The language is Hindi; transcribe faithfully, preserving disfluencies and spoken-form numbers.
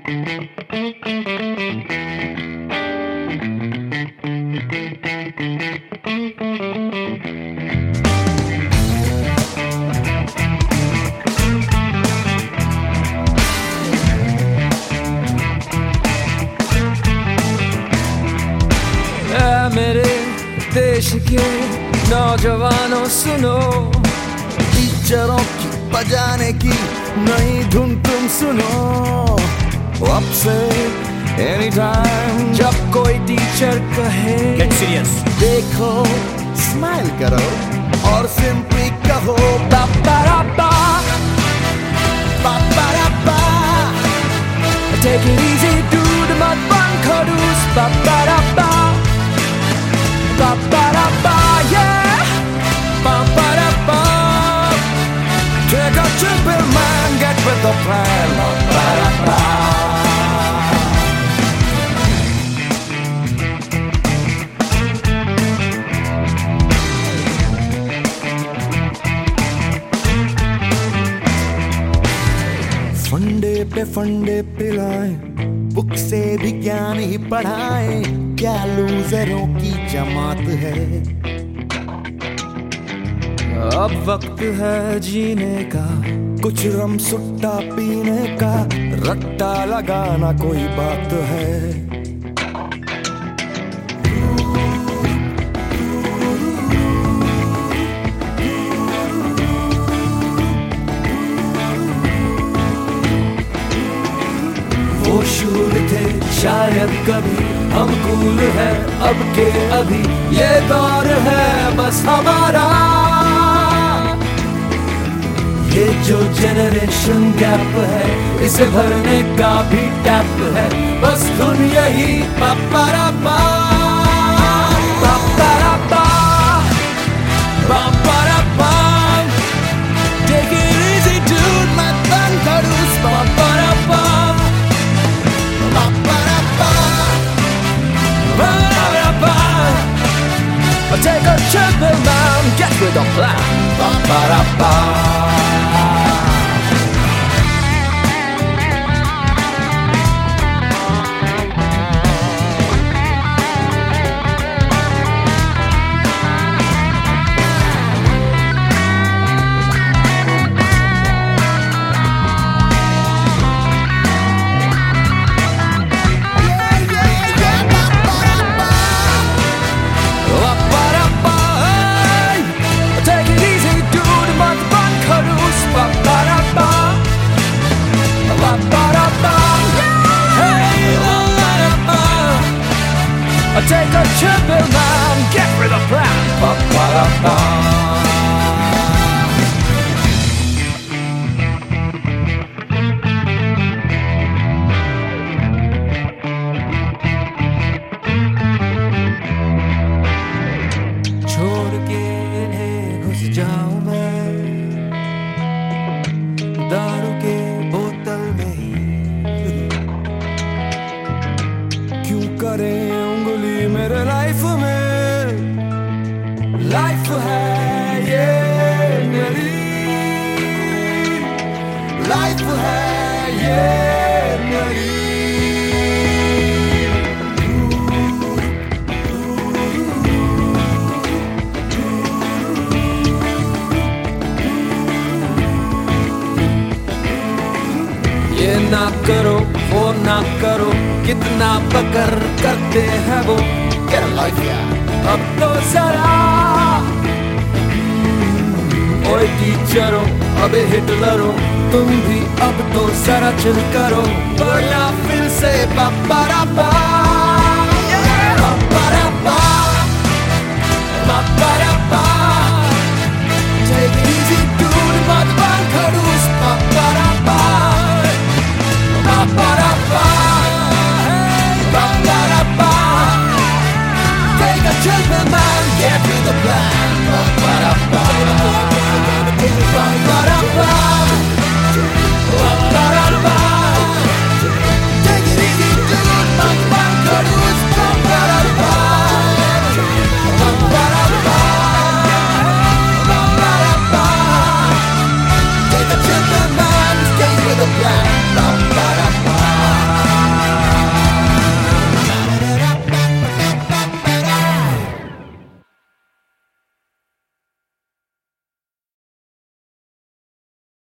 मेरे देश के नौजवानों सुनो, टीचरों की बजाने की नई धुन तुम सुनो। अब से एनी टाइम जब कोई टीचर कहे गेट सीरियस, देखो स्माइल करो और सिंपली कहो पापा पापा। Take it easy, do the mud run chorus, pa-pa-da-pa, pa-pa-da-pa, yeah, pa-pa-da-pa. Take a trip, man, get with the plan, pa-pa-da-pa. फंडे पे फंडे पिलाएं, बुक से भी ज्ञान ही पढ़ाएं, क्या लूजरों की जमात है। अब वक्त है जीने का, कुछ रम सुट्टा पीने का, रट्टा लगाना कोई बात है। वो शूर थे शायद कभी, हम कूल है अब के अभी, ये दौर है बस हमारा। ये जो जनरेशन गैप है, इसे भरने का भी टैप है, बस धुन यही पापा-रा-पा, पापा-रा-पा, पापा-रा-पा। Take it easy dude, मैं तंग करूँ पापा-रा-पा, पापा-रा-पा, पापा-रा-पा। Take a trip and man, get with the plan, pa-pa-da-pa. Take a trip and man, get with a plan, pa-pa-da-pa. छोड़ के इन्हें घुस जाऊं मैं दारू के बोतल में ही, क्यों करें उंगली मेरे लाइफ में। लाइफ है ये मेरी, लाइफ है ये मेरी। ये ना करो वो ना करो, कितना बकर करते हैं वो। Get a life यार, अब तो जरा ओए टीचरों, अब हिटलरों, तुम भी अब तो जरा चिल करो, वरना फिर से पापा-रा-पा।